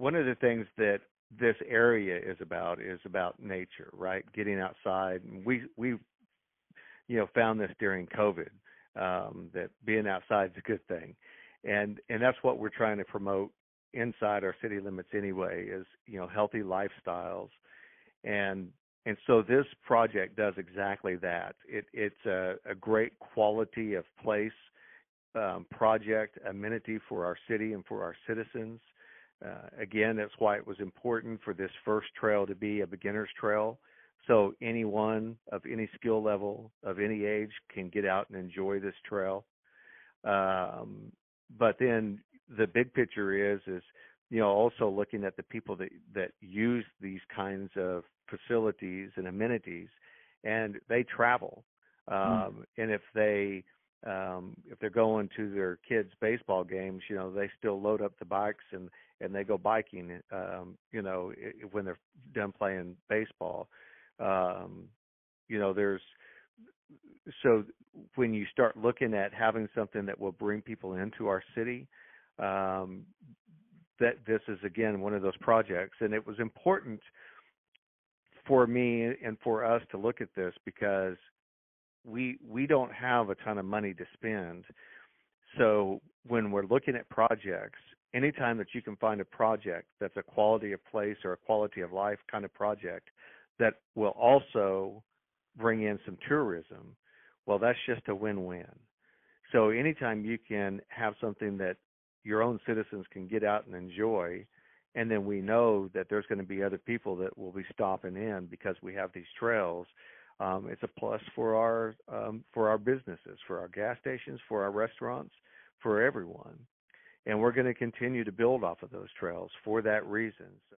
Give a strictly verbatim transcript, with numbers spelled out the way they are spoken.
one of the things that this area is about is about nature, right? Getting outside. And we we you know found this during COVID, um, that being outside is a good thing, and and that's what we're trying to promote inside our city limits anyway. Is you know healthy lifestyles, and and so this project does exactly that. It it's a, a great quality of place um, project, amenity for our city and for our citizens. Uh, again, that's why it was important for this first trail to be a beginner's trail. So anyone of any skill level, of any age, can get out and enjoy this trail. Um, but then the big picture is, is you know, also looking at the people that that use these kinds of facilities and amenities, and they travel. Mm. Um, and if they um, if they're going to their kids' baseball games, you know, they still load up the bikes and and they go biking. Um, you know, i- when they're done playing baseball. Um, you know, there's so when you start looking at having something that will bring people into our city, um, that this is again one of those projects, and it was important for me and for us to look at this because we we don't have a ton of money to spend. So when we're looking at projects, anytime that you can find a project that's a quality of place or a quality of life kind of project that will also bring in some tourism, well, that's just a win-win. So anytime you can have something that your own citizens can get out and enjoy, and then we know that there's going to be other people that will be stopping in because we have these trails, um, it's a plus for our um, for our businesses, for our gas stations, for our restaurants, for everyone. And we're going to continue to build off of those trails for that reason.